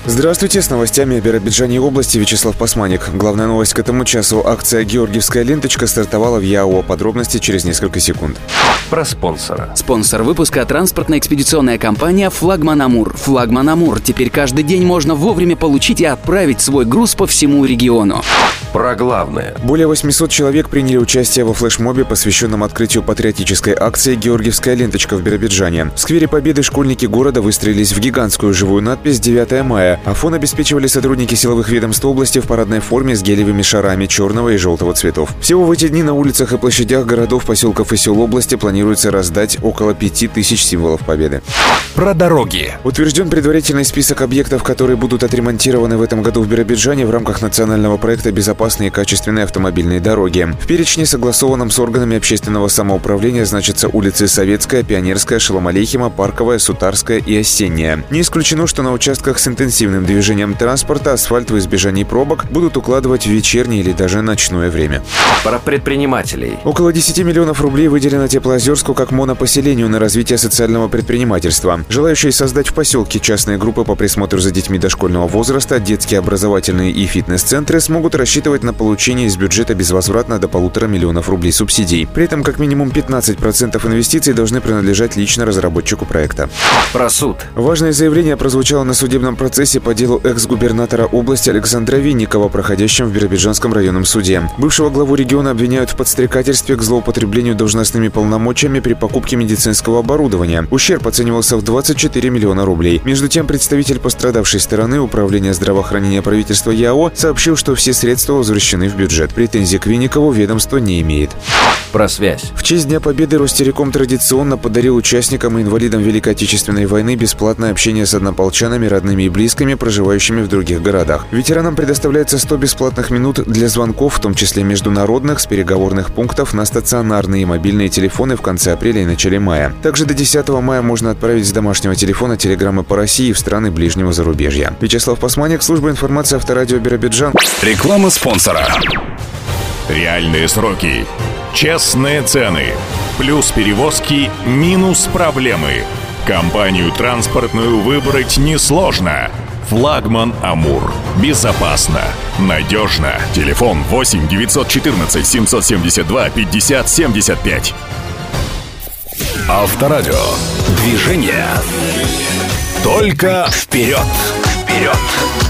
Здравствуйте, с новостями о Биробиджане и области Вячеслав Пасманик. Главная новость к этому часу. Акция «Георгиевская ленточка» стартовала в ЯО. Подробности через несколько секунд. Про спонсора. Спонсор выпуска — транспортно-экспедиционная компания «Флагман Амур». «Флагман Амур». Теперь каждый день можно вовремя получить и отправить свой груз по всему региону. Про главное. Более 800 человек приняли участие во флешмобе, посвященном открытию патриотической акции «Георгиевская ленточка» в Биробиджане. В сквере Победы школьники города выстроились в гигантскую живую надпись «9 мая», а фон обеспечивали сотрудники силовых ведомств области в парадной форме с гелевыми шарами черного и желтого цветов. Всего в эти дни на улицах и площадях городов, поселков и сел области планируется раздать около 5000 символов Победы. Про дороги. Утвержден предварительный список объектов, которые будут отремонтированы в этом году в Биробиджане в рамках национального проекта «Безопасные и качественные автомобильные дороги». В перечне, согласованном с органами общественного самоуправления, значатся улицы Советская, Пионерская, Шолом-Алейхима, Парковая, Сутарская и Осенняя. Не исключено, что на участках с интенсивным движением транспорта асфальт в избежании пробок будут укладывать в вечернее или даже ночное время. Про предпринимателей. Около 10 миллионов рублей выделено Теплоозерску как монопоселению на развитие социального предпринимательства. Желающие создать в поселке частные группы по присмотру за детьми дошкольного возраста, детские образовательные и фитнес-центры смогут рассчитывать на получение из бюджета безвозвратно до 1,5 миллиона рублей субсидий. При этом как минимум 15% инвестиций должны принадлежать лично разработчику проекта. Про суд. Важное заявление прозвучало на судебном процессе по делу экс-губернатора области Александра Винникова, проходящем в Биробиджанском районном суде. Бывшего главу региона обвиняют в подстрекательстве к злоупотреблению должностными полномочиями при покупке медицинского оборудования. Ущерб оценивался в 24 миллиона рублей. Между тем, представитель пострадавшей стороны Управления здравоохранения правительства ЯО сообщил, что все средства возвращены в бюджет. Претензий к Винникову ведомство не имеет. Про связь. В честь Дня Победы Ростелеком традиционно подарил участникам и инвалидам Великой Отечественной войны бесплатное общение с однополчанами, родными и близкими, проживающими в других городах. Ветеранам предоставляется 100 бесплатных минут для звонков, в том числе международных, с переговорных пунктов на стационарные и мобильные телефоны в конце апреля и начале мая. Также до 10 мая можно отправить с домашнего телефона телеграммы по России и в страны ближнего зарубежья. Вячеслав Пасманик, служба информации Авторадио Биробиджан. Реклама спонсора. Реальные сроки. Честные цены. Плюс перевозки, минус проблемы. Компанию транспортную выбрать несложно. Флагман Амур. Безопасно. Надежно. Телефон 8 914 772 50 75. Авторадио. Движение. Только вперед. Вперед.